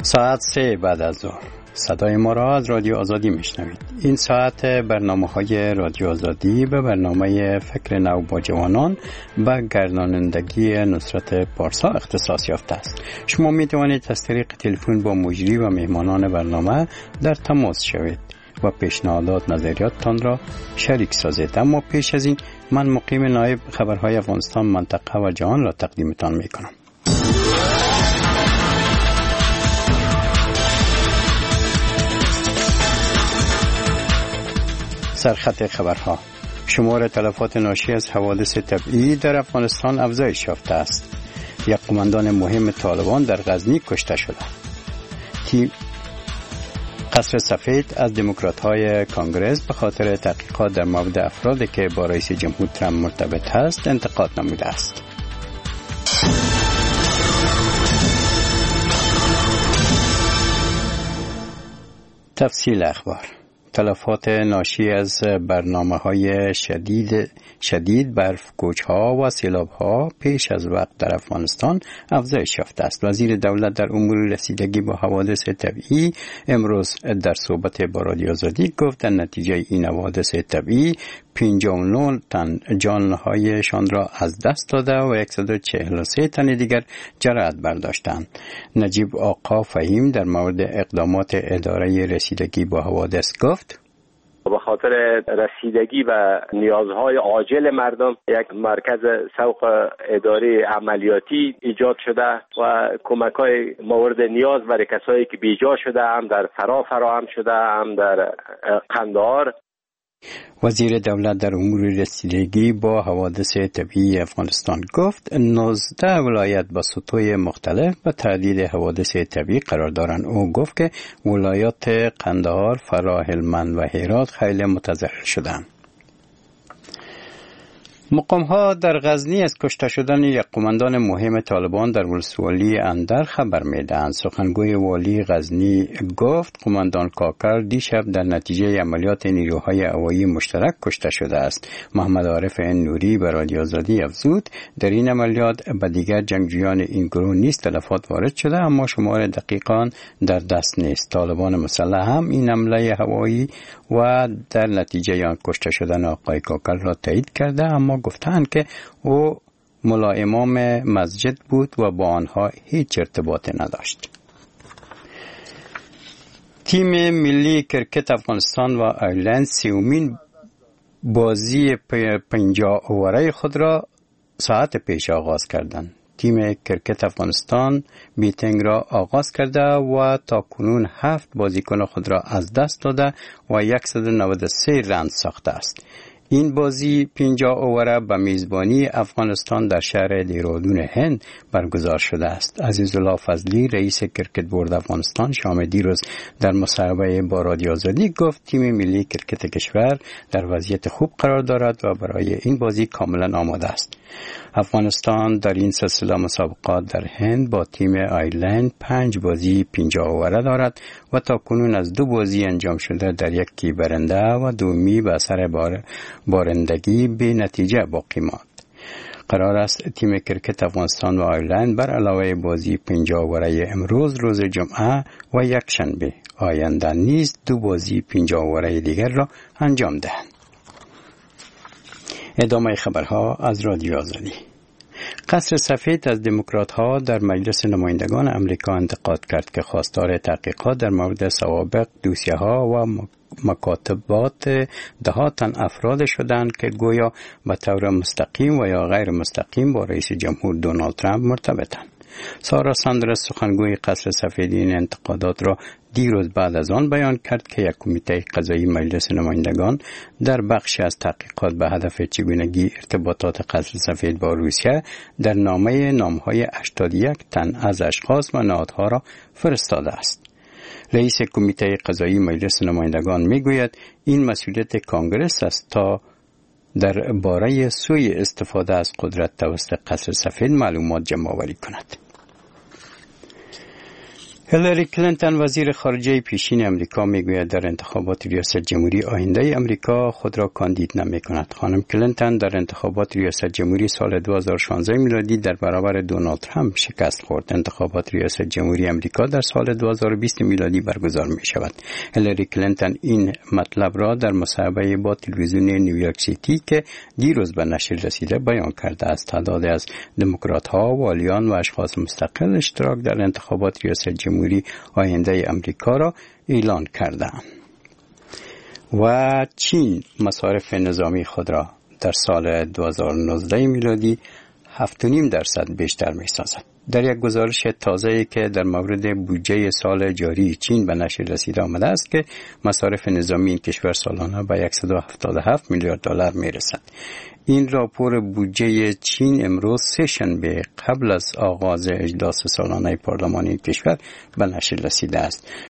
ساعت 3 بعد از ظهر صدای ما را از رادیو آزادی میشنوید. این ساعت برنامه‌های رادیو آزادی به برنامه فکر نو با جوانان و گردانندگی نصرت پارسا اختصاص یافته است. شما می توانید از طریق تلفن با مجری و مهمانان برنامه در تماس شوید و پیشنهادات نظریاتتان را شریک سازید. اما پیش از این من مقیم نایب خبرهای افغانستان منطقه و جهان را تقدیمتان می کنم. سرخط خبرها: شمار تلفات ناشی از حوادث طبیعی در افغانستان افزایش یافته است. یک قماندان مهم طالبان در غزنی کشته شده. قصر سفید از دموکرات‌های کانگرس به خاطر تحقیقات در مورد افرادی که با رئیس جمهور ترامپ مرتبط است انتقاد نموده است. تفصیل اخبار: تلفات ناشی از برنامه‌های شدید برف کوچ‌ها و سیلاب‌ها پیش از وقت در افغانستان افزایش یافته است. وزیر دولت در امور رسیدگی با حوادث طبیعی امروز در صحبت با رادیو آزادی گفت در نتیجه این حوادث طبیعی 59 تن جانهایشان را از دست داده و 143 تن دیگر جراحت برداشتند. نجیب آقا فهیم در مورد اقدامات اداره رسیدگی با حوادث گفت: به خاطر رسیدگی و نیازهای عاجل مردم یک مرکز سوق اداری عملیاتی ایجاد شده و کمک‌های مورد نیاز برای کسایی که بیجا شده هم در فراه فراهم شده، هم در قندهار. وزیر دولت در امور رسیدگی با حوادث طبیعی افغانستان گفت 19 ولایت با سطوح مختلف به تهدید حوادث طبیعی قرار دارند. او گفت که ولایات قندهار، فراه، هلمند و هرات خیلی متضرر شدند. مقام‌ها در غزنی از کشته شدن یک قماندان مهم طالبان در ولسوالی اندر خبر می‌دهند. سخنگوی والی غزنی گفت قماندان کاکر دیشب در نتیجه عملیات نیروهای هوایی مشترک کشته شده است. محمد عارف نوری به رادیو آزادی افزود در این عملیات به دیگر جنگجویان این گروه نیز تلفات وارد شده، اما شمار دقیقاً در دست نیست. طالبان مسلح هم این حمله هوایی و در نتیجه آن کشته شدن آقای کاکر را تایید کرده، اما گفتند که او ملا امام مسجد بود و با آنها هیچ ارتباطی نداشت. تیم ملی کرکت افغانستان و آیرلند سومین بازی 50 اووره خود را ساعت پیش آغاز کردند. تیم کرکت افغانستان میتینگ را آغاز کرده و تا کنون 7 بازیکن خود را از دست داده و 193 رن ساخته است. این بازی 50 اووره به میزبانی افغانستان در شهر دیرودون هند برگزار شده است. عزیزالله فضلی رئیس کرکت بورد افغانستان شام دیروز در مصاحبه با رادیو آزادی گفت تیم ملی کرکت کشور در وضعیت خوب قرار دارد و برای این بازی کاملا آماده است. افغانستان در این سلسله مسابقات در هند با تیم آیرلند 5 بازی 50 اووره دارد و تا کنون از 2 بازی انجام شده در یکی برنده و دومی به اثر بارندگی به نتیجه باقی ماند. قرار است تیم کرکت افغانستان و آیرلند بر علاوه بازی 50 اووره امروز روز جمعه و یک شنبه آینده نیز 2 بازی 50 اووره دیگر را انجام دهند. ادامه خبرها از رادیو آزادی. قصر سفید از دموکرات‌ها در مجلس نمایندگان امریکا انتقاد کرد که خواستار تحقیقات در مورد سوابق دوسیه‌ها و مکاتبات ده تن افراد شدند که گویا به طور مستقیم و یا غیر مستقیم با رئیس جمهور دونالد ترامپ مرتبطند. سارا ساندرز سخنگوی قصر سفید این انتقادات را دیروز بعد از آن بیان کرد که یک کمیته قضایی مجلس نمایندگان در بخشی از تحقیقات به هدف چگونگی ارتباطات قصر سفید با روسیه در نامهای 81 تن از اشخاص و نهادها را فرستاده است. رئیس کمیته قضایی مجلس نمایندگان میگوید این مسئولیت کانگرس است تا در باره سوء استفاده از قدرت توسط قصر سفید معلومات جمع آوری کند. هیلاری کلینتون وزیر خارجه پیشین امریکا میگوید در انتخابات ریاست جمهوری آینده امریکا خود را کاندید نمی‌کند. خانم کلینتون در انتخابات ریاست جمهوری سال 2016 میلادی در برابر دونالد ترامپ شکست خورد. انتخابات ریاست جمهوری امریکا در سال 2020 میلادی برگزار می شود. هیلاری کلینتون این مطلب را در مصاحبه با تلویزیون نیویورک سیتی که دیروز به نشر رسیده بیان کرده است. تعداد از دموکرات‌ها، والیان و اشخاص مستقل اشتراک در انتخابات ریاست جمهوری آینده امریکا را اعلان کرده. و چین مصارف نظامی خود را در سال 2019 میلادی 7.5% بیشتر می سازد. در یک گزارش تازه‌ای که در مورد بودجه سال جاری چین به نشر رسیده آمده است که مصارف نظامی این کشور سالانه به 177 میلیارد دلار می رسد. این راپور بودجه چین امروز سه‌شنبه قبل از آغاز اجلاس سالانه پارلمانی کشور به نشر رسیده است.